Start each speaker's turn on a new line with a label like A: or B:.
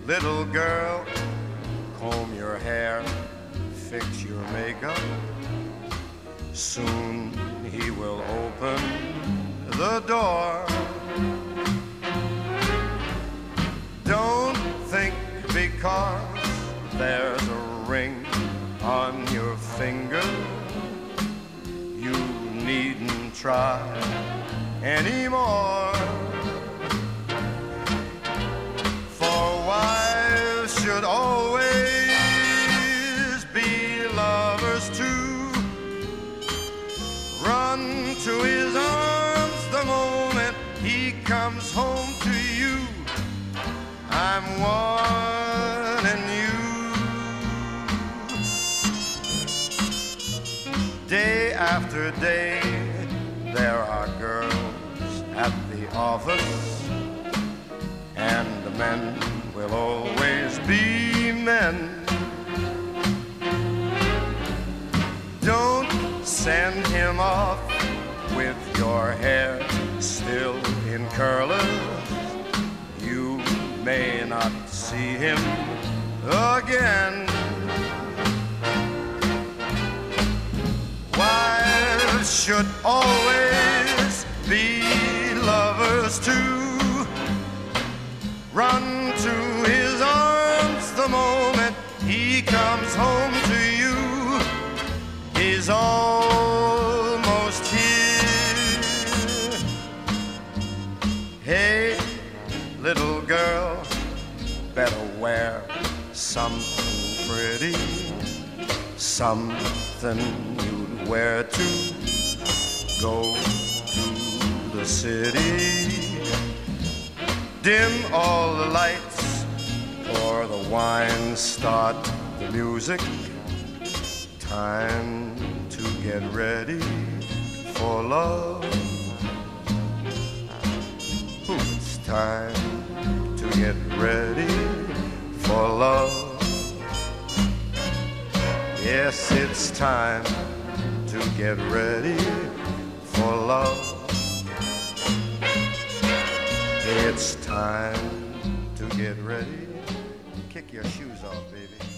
A: Little girl, comb your hair, fix your makeup. Soon he will open the door. Don't think because there's a ring on your finger you needn't try anymore. For wives should always be lovers too. Run to his arms the moment he comes home to you. I'm warning you. Day after day, there are girls at the office, and the men will always be men. Don't send him off with your hair still in curlers. You may not see him again. Wives should always be lovers too. Run to his arms the moment he comes home to you. He's almost here. Hey, little girl, better wear something pretty, something you'd wear to go to the city. Dim all the lights, pour the wine, start the music. Time to get ready for love. It's time to get ready for love. Yes, it's time to get ready for love. It's time to get ready. Kick your shoes off, baby.